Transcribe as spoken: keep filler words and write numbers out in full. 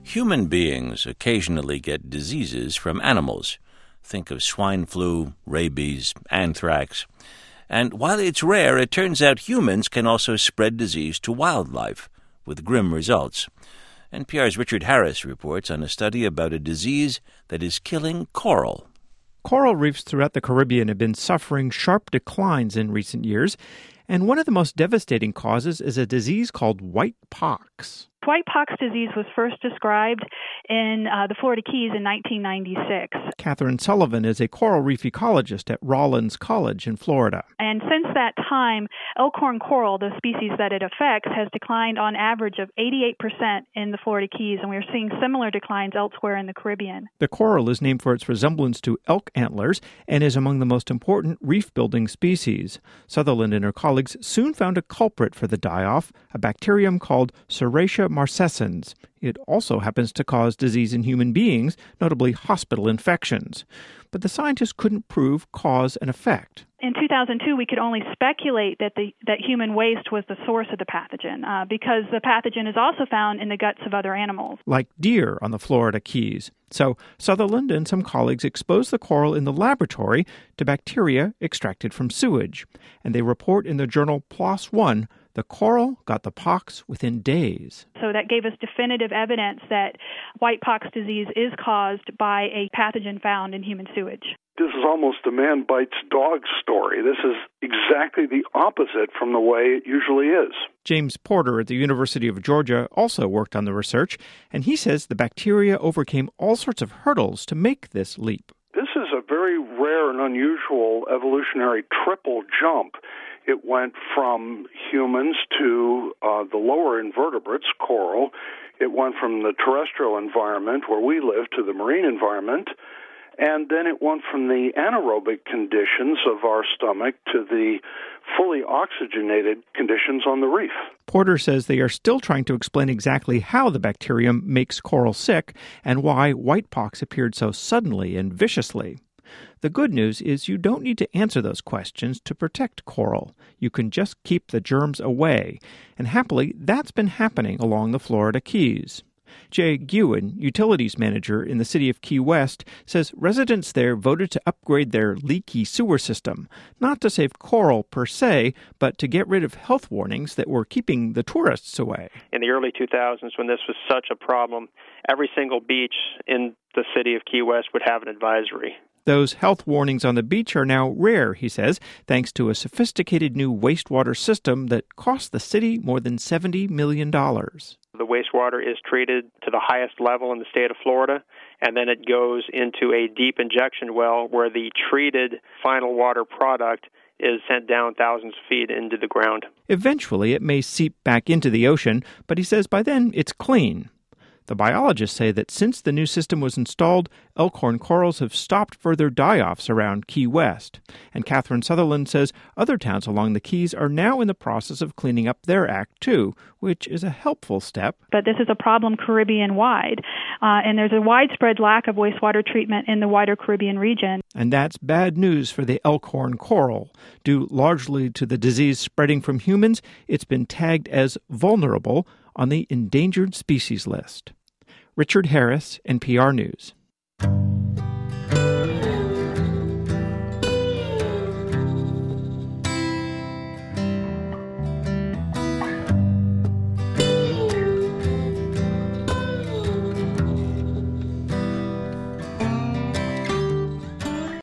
Human beings occasionally get diseases from animals. Think of swine flu, rabies, anthrax. And while it's rare, it turns out humans can also spread disease to wildlife, with grim results. N P R's Richard Harris reports on a study about a disease that is killing coral. Coral reefs throughout the Caribbean have been suffering sharp declines in recent years, and one of the most devastating causes is a disease called white pox. White pox disease was first described in uh, the Florida Keys in nineteen ninety-six. Catherine Sullivan is a coral reef ecologist at Rollins College in Florida. And since that time, elkhorn coral, the species that it affects, has declined on average of eighty-eight percent in the Florida Keys, and we're seeing similar declines elsewhere in the Caribbean. The coral is named for its resemblance to elk antlers and is among the most important reef-building species. Sutherland and her colleagues soon found a culprit for the die-off, a bacterium called Serratia marcescens. It also happens to cause disease in human beings, notably hospital infections. But the scientists couldn't prove cause and effect. In two thousand two, we could only speculate that the that human waste was the source of the pathogen, uh, because the pathogen is also found in the guts of other animals. Like deer on the Florida Keys. So Sutherland and some colleagues exposed the coral in the laboratory to bacteria extracted from sewage. And they report in the journal PLOS One, the coral got the pox within days. So that gave us definitive evidence that white pox disease is caused by a pathogen found in human sewage. This is almost a man bites dog story. This is exactly the opposite from the way it usually is. James Porter at the University of Georgia also worked on the research, and he says the bacteria overcame all sorts of hurdles to make this leap. This is a very rare and unusual evolutionary triple jump. It went from humans to uh, the lower invertebrates, coral. It went from the terrestrial environment where we live to the marine environment. And then it went from the anaerobic conditions of our stomach to the fully oxygenated conditions on the reef. Porter says they are still trying to explain exactly how the bacterium makes coral sick and why white pox appeared so suddenly and viciously. The good news is you don't need to answer those questions to protect coral. You can just keep the germs away. And happily, that's been happening along the Florida Keys. Jay Guin, utilities manager in the city of Key West, says residents there voted to upgrade their leaky sewer system, not to save coral per se, but to get rid of health warnings that were keeping the tourists away. In the early two thousands, when this was such a problem, every single beach in the city of Key West would have an advisory. Those health warnings on the beach are now rare, he says, thanks to a sophisticated new wastewater system that cost the city more than seventy million dollars. The wastewater is treated to the highest level in the state of Florida, and then it goes into a deep injection well where the treated final water product is sent down thousands of feet into the ground. Eventually, it may seep back into the ocean, but he says by then it's clean. The biologists say that since the new system was installed, elkhorn corals have stopped further die-offs around Key West. And Catherine Sutherland says other towns along the Keys are now in the process of cleaning up their act, too, which is a helpful step. But this is a problem Caribbean-wide, uh, and there's a widespread lack of wastewater treatment in the wider Caribbean region. And that's bad news for the elkhorn coral. Due largely to the disease spreading from humans, it's been tagged as vulnerable on the endangered species list. Richard Harris, N P R News.